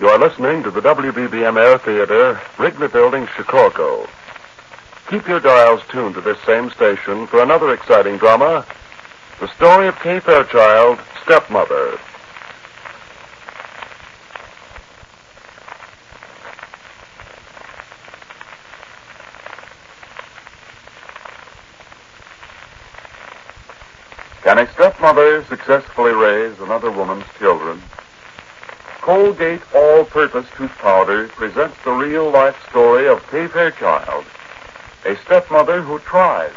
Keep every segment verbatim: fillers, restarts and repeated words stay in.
You are listening to the W B B M Air Theater, Wrigley Building, Chicago. Keep your dials tuned to this same station for another exciting drama, the story of Kay Fairchild, Stepmother. Can a stepmother successfully raise another woman's children? Colgate All-Purpose Tooth Powder presents the real-life story of Kay Fairchild, a stepmother who tries.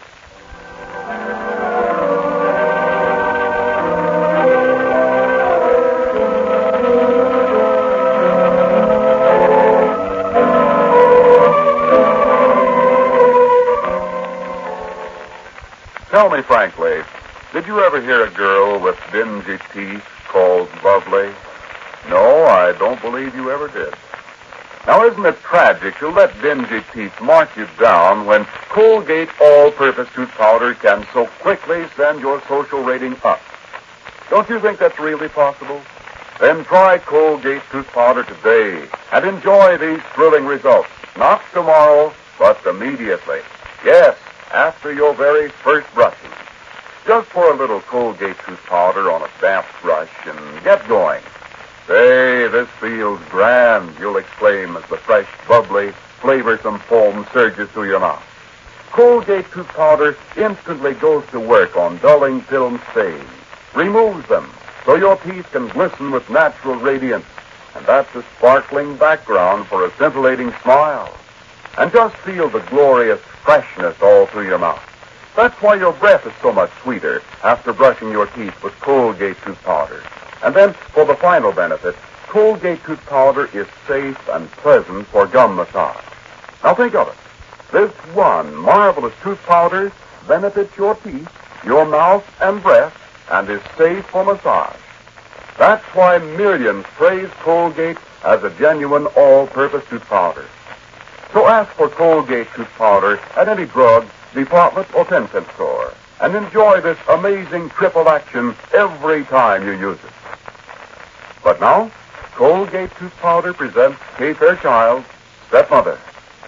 Tell me frankly, did you ever hear a girl with dingy teeth called lovely? No, I don't believe you ever did. Now, isn't it tragic to let dingy teeth mark you down when Colgate All-Purpose Tooth Powder can so quickly send your social rating up? Don't you think that's really possible? Then try Colgate Tooth Powder today and enjoy these thrilling results. Not tomorrow, but immediately. Yes, after your very first brushing. Just pour a little Colgate Tooth Powder on a damp brush and get going. Say, this feels grand, you'll exclaim as the fresh, bubbly, flavorsome foam surges through your mouth. Colgate Tooth Powder instantly goes to work on dulling film stains, removes them, so your teeth can glisten with natural radiance, and that's a sparkling background for a scintillating smile. And just feel the glorious freshness all through your mouth. That's why your breath is so much sweeter after brushing your teeth with Colgate Tooth Powder. And then, for the final benefit, Colgate Tooth Powder is safe and pleasant for gum massage. Now think of it. This one marvelous tooth powder benefits your teeth, your mouth, and breath, and is safe for massage. That's why millions praise Colgate as a genuine all-purpose tooth powder. So ask for Colgate Tooth Powder at any drug, department, or ten-cent store, and enjoy this amazing triple action every time you use it. But now, Colgate Tooth Powder presents Kay Fairchild, Stepmother.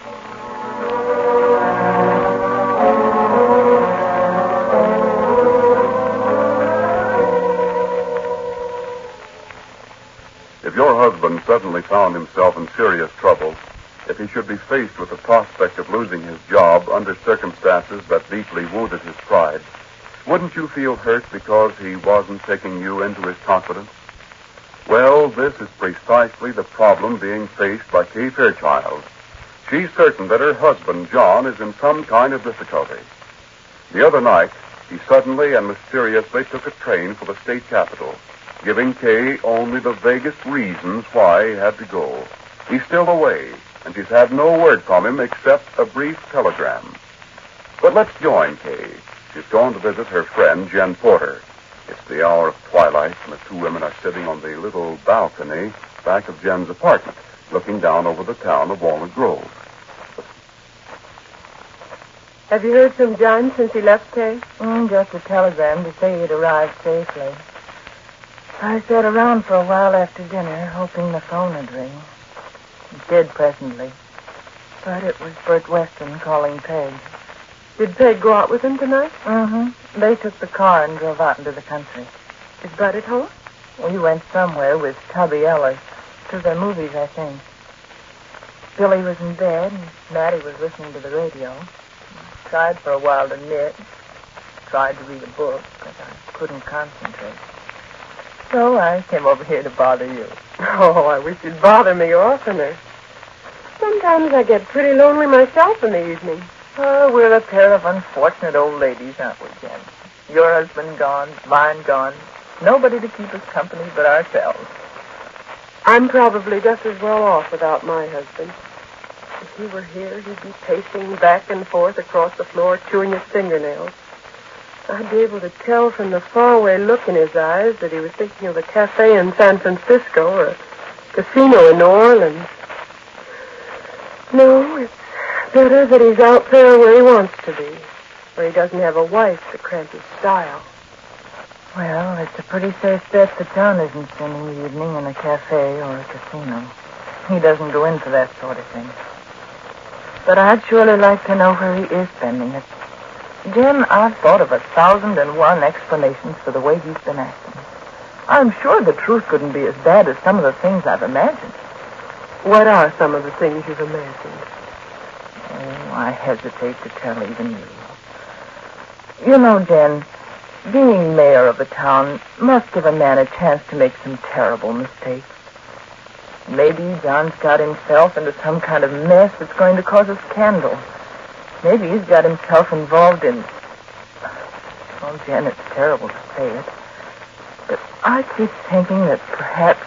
If your husband suddenly found himself in serious trouble, if he should be faced with the prospect of losing his job under circumstances that deeply wounded his pride, wouldn't you feel hurt because he wasn't taking you into his confidence? Well, this is precisely the problem being faced by Kay Fairchild. She's certain that her husband, John, is in some kind of difficulty. The other night, he suddenly and mysteriously took a train for the state capital, giving Kay only the vaguest reasons why he had to go. He's still away, and she's had no word from him except a brief telegram. But let's join Kay. She's gone to visit her friend, Jen Porter. It's the hour of twilight, and the two women are sitting on the little balcony back of Jen's apartment, looking down over the town of Walnut Grove. Have you heard from John since he left, Kay? Mm, just a telegram to say he'd arrived safely. I sat around for a while after dinner, hoping the phone would ring. It did presently, but it was Bert Weston calling Peg. Did Peg go out with him tonight? Mm-hmm. They took the car and drove out into the country. Is Bud at home? We went somewhere with Tubby Ellis. To the movies, I think. Billy was in bed, and Maddie was listening to the radio. I tried for a while to knit. Tried to read a book, but I couldn't concentrate. So I came over here to bother you. Oh, I wish you'd bother me oftener. Sometimes I get pretty lonely myself in the evening. Oh, we're a pair of unfortunate old ladies, aren't we, Jen? Your husband gone, mine gone. Nobody to keep us company but ourselves. I'm probably just as well off without my husband. If he were here, he'd be pacing back and forth across the floor, chewing his fingernails. I'd be able to tell from the faraway look in his eyes that he was thinking of a cafe in San Francisco or a casino in New Orleans. No, it's better that he's out there where he wants to be, where he doesn't have a wife to cramp his style. Well, it's a pretty safe bet that John isn't spending the evening in a cafe or a casino. He doesn't go in for that sort of thing. But I'd surely like to know where he is spending it. Jim, I've thought of a thousand and one explanations for the way he's been acting. I'm sure the truth couldn't be as bad as some of the things I've imagined. What are some of the things you've imagined? Oh, I hesitate to tell even you. You know, Jen, being mayor of a town must give a man a chance to make some terrible mistakes. Maybe John's got himself into some kind of mess that's going to cause a scandal. Maybe he's got himself involved in... Oh, Jen, it's terrible to say it. But I keep thinking that perhaps,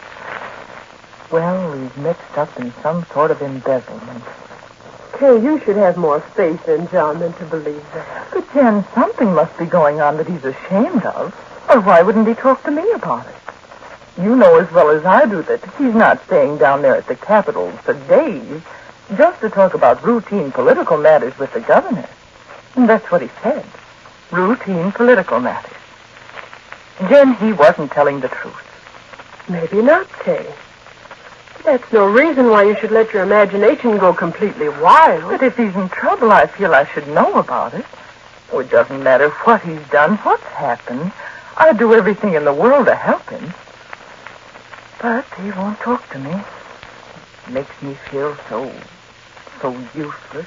well, he's mixed up in some sort of embezzlement. Kay, you should have more faith in John than to believe that. But, Jen, something must be going on that he's ashamed of. Or why wouldn't he talk to me about it? You know as well as I do that he's not staying down there at the Capitol for days just to talk about routine political matters with the governor. And that's what he said. Routine political matters. Jen, he wasn't telling the truth. Maybe not, Kay. That's no reason why you should let your imagination go completely wild. But if he's in trouble, I feel I should know about it. Oh, it doesn't matter what he's done, what's happened. I'd do everything in the world to help him. But he won't talk to me. It makes me feel so, so useless,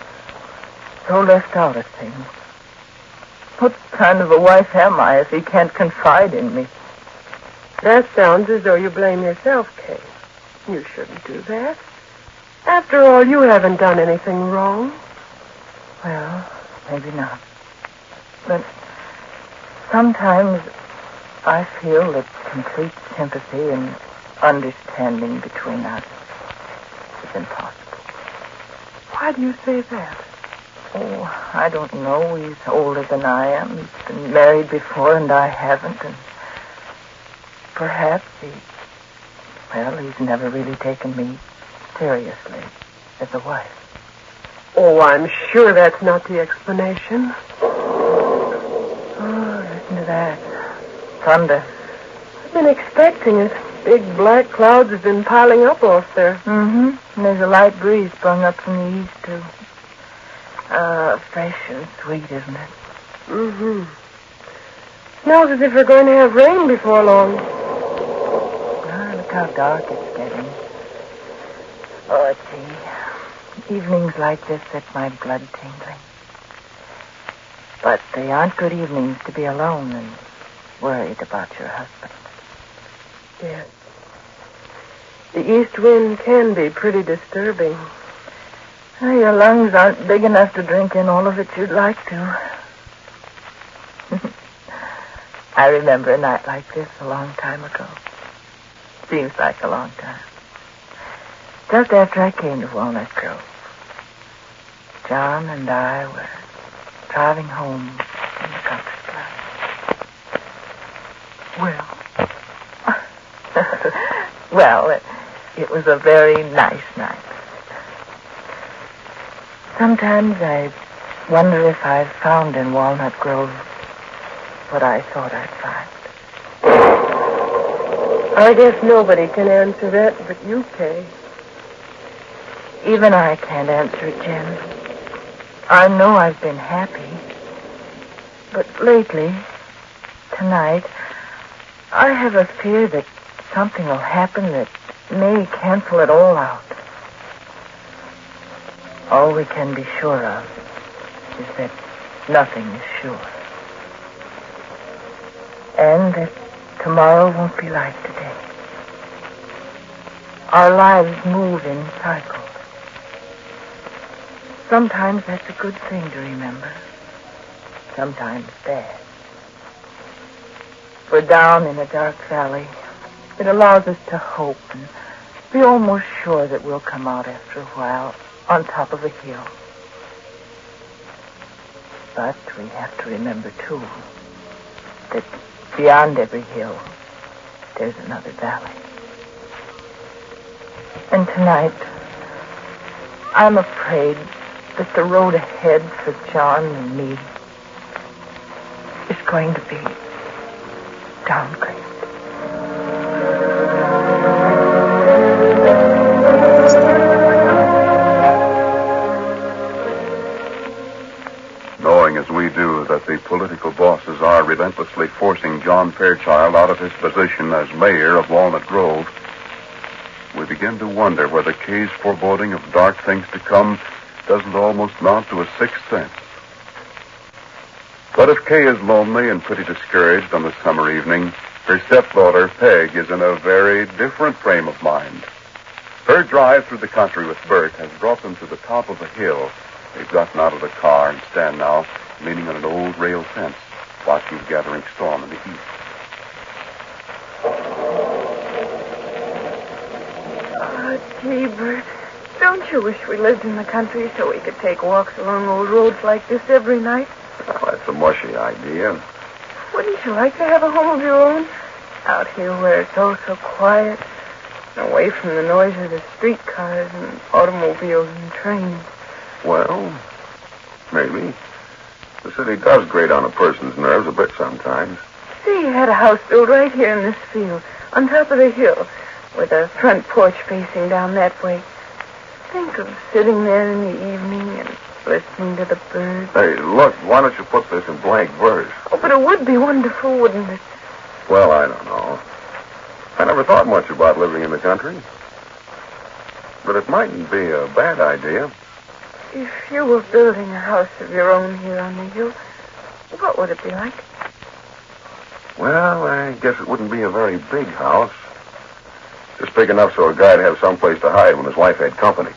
so left out of things. What kind of a wife am I if he can't confide in me? That sounds as though you blame yourself, Kay. You shouldn't do that. After all, you haven't done anything wrong. Well, maybe not. But sometimes I feel that complete sympathy and understanding between us is impossible. Why do you say that? Oh, I don't know. He's older than I am. He's been married before and I haven't. And perhaps he... Well, he's never really taken me seriously as a wife. Oh, I'm sure that's not the explanation. Oh, listen to that. Thunder. I've been expecting it. Big black clouds have been piling up off there. Mm-hmm. And there's a light breeze sprung up from the east, too. Uh, fresh and sweet, isn't it? Mm-hmm. Smells as if we're going to have rain before long. Ah, look how dark it's getting. Oh, let's see. Evenings like this set my blood tingling. But they aren't good evenings to be alone and worried about your husband. Yes. The east wind can be pretty disturbing. Oh, your lungs aren't big enough to drink in all of it you'd like to. I remember a night like this a long time ago. Seems like a long time. Just after I came to Walnut Grove. John and I were driving home from the country club. Well? Well, it, it was a very nice night. Sometimes I wonder if I've found in Walnut Grove what I thought I'd find. I guess nobody can answer that but you, Kay. Even I can't answer it, Jen. I know I've been happy. But lately, tonight, I have a fear that something will happen that may cancel it all out. All we can be sure of is that nothing is sure. And that tomorrow won't be like today. Our lives move in cycles. Sometimes that's a good thing to remember. Sometimes bad. We're down in a dark valley. It allows us to hope and be almost sure that we'll come out after a while on top of a hill. But we have to remember, too, that beyond every hill, there's another valley. And tonight, I'm afraid that the road ahead for John and me is going to be downgrade. relentlessly forcing John Fairchild out of his position as mayor of Walnut Grove, we begin to wonder whether Kay's foreboding of dark things to come doesn't almost mount to a sixth sense. But if Kay is lonely and pretty discouraged on the summer evening, her stepdaughter, Peg, is in a very different frame of mind. Her drive through the country with Bert has brought them to the top of a hill. They've gotten out of the car and stand now leaning on an old rail fence, watching the gathering storm in the east. Oh, gee, Bert, don't you wish we lived in the country so we could take walks along old roads like this every night? Well, that's a mushy idea. Wouldn't you like to have a home of your own? Out here where it's all so quiet, away from the noise of the streetcars and automobiles and trains. Well, maybe. The city does grate on a person's nerves a bit sometimes. See, you had a house built right here in this field, on top of the hill, with a front porch facing down that way. Think of sitting there in the evening and listening to the birds. Hey, look, why don't you put this in blank verse? Oh, but it would be wonderful, wouldn't it? Well, I don't know. I never thought much about living in the country. But it mightn't be a bad idea. If you were building a house of your own here on the hill, what would it be like? Well, I guess it wouldn't be a very big house. Just big enough so a guy'd have someplace to hide when his wife had company.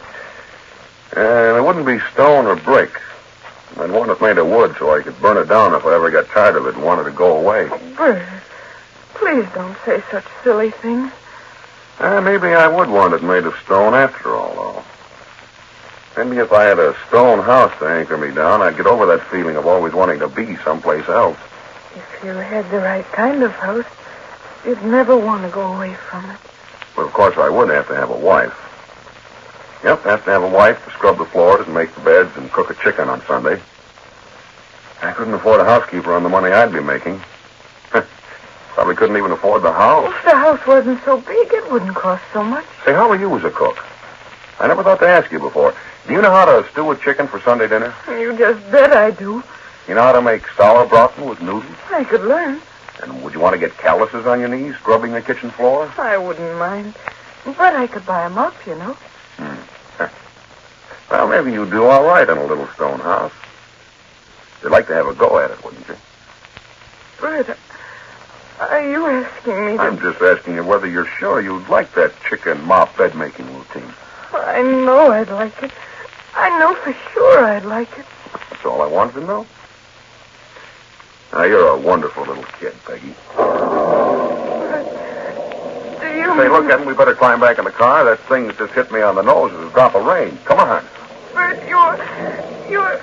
And it wouldn't be stone or brick. I'd want it made of wood so I could burn it down if I ever got tired of it and wanted to go away. Oh, Bert, please don't say such silly things. Uh, maybe I would want it made of stone after all, though. Maybe if I had a stone house to anchor me down, I'd get over that feeling of always wanting to be someplace else. If you had the right kind of house, you'd never want to go away from it. But, of course, I would have to have a wife. Yep, have to have a wife to scrub the floors and make the beds and cook a chicken on Sunday. I couldn't afford a housekeeper on the money I'd be making. Probably couldn't even afford the house. If the house wasn't so big, it wouldn't cost so much. Say, how are you as a cook? I never thought to ask you before. Do you know how to stew a chicken for Sunday dinner? You just bet I do. You know how to make sauerbraten with noodles? I could learn. And would you want to get calluses on your knees scrubbing the kitchen floor? I wouldn't mind. But I could buy 'em up, you know. Hmm. Well, maybe you'd do all right in a little stone house. You'd like to have a go at it, wouldn't you? Bert, are you asking me to... I'm just asking you whether you're sure you'd like that chicken mop bed making routine. I know I'd like it. I know for sure I'd like it. That's all I wanted to know. Now, you're a wonderful little kid, Peggy. Do you... Say, look, hadn't we better climb back in the car? That thing's just hit me on the nose as a drop of rain. Come on. Bert, you're... You're...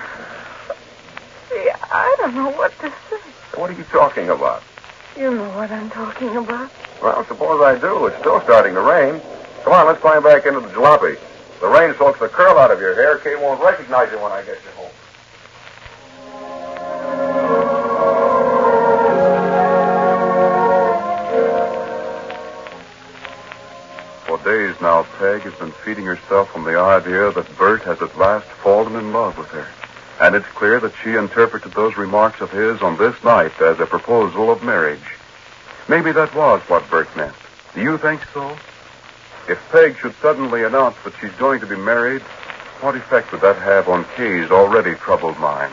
See, I don't know what to say. What are you talking about? You know what I'm talking about. Well, suppose I do. It's still starting to rain. Come on, let's climb back into the jalopy. The rain soaks the curl out of your hair. Kay won't recognize you when I get you home. For days now, Peg has been feeding herself on the idea that Bert has at last fallen in love with her. And it's clear that she interpreted those remarks of his on this night as a proposal of marriage. Maybe that was what Bert meant. Do you think so? If Peg should suddenly announce that she's going to be married, what effect would that have on Kay's already troubled mind?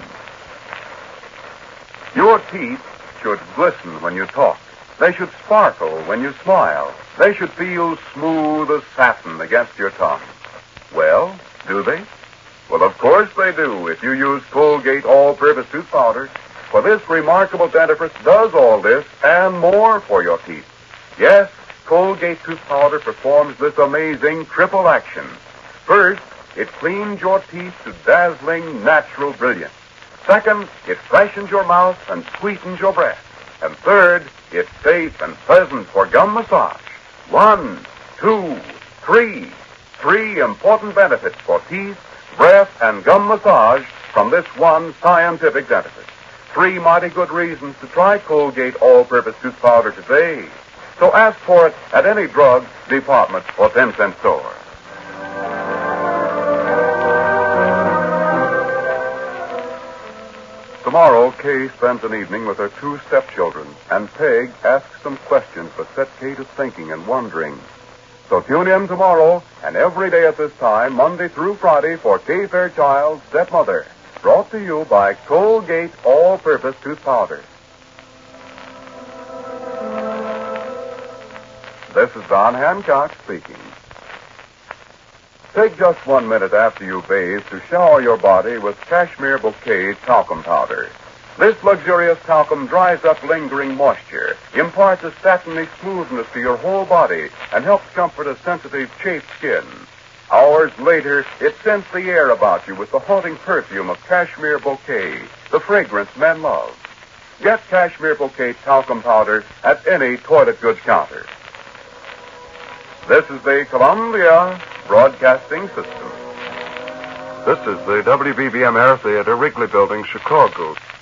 Your teeth should glisten when you talk. They should sparkle when you smile. They should feel smooth as satin against your tongue. Well, do they? Well, of course they do if you use Colgate All-Purpose Tooth Powder. For this remarkable dentifrice does all this and more for your teeth. Yes, Colgate Tooth Powder performs this amazing triple action. First, it cleans your teeth to dazzling natural brilliance. Second, it freshens your mouth and sweetens your breath. And third, it's safe and pleasant for gum massage. One, two, three. Three important benefits for teeth, breath, and gum massage from this one scientific dentifrice. Three mighty good reasons to try Colgate All-Purpose Tooth Powder today. So ask for it at any drug, department, or ten-cent store. Tomorrow, Kay spends an evening with her two stepchildren, and Peg asks some questions that set Kay to thinking and wondering. So tune in tomorrow and every day at this time, Monday through Friday, for Kay Fairchild's Stepmother, brought to you by Colgate All-Purpose Tooth Powder. This is Don Hancock speaking. Take just one minute after you bathe to shower your body with Cashmere Bouquet Talcum Powder. This luxurious talcum dries up lingering moisture, imparts a satiny smoothness to your whole body, and helps comfort a sensitive, chafed skin. Hours later, it scents the air about you with the haunting perfume of Cashmere Bouquet, the fragrance men love. Get Cashmere Bouquet Talcum Powder at any toilet goods counter. This is the Columbia Broadcasting System. This is the W B B M Air Theater, Wrigley Building, Chicago.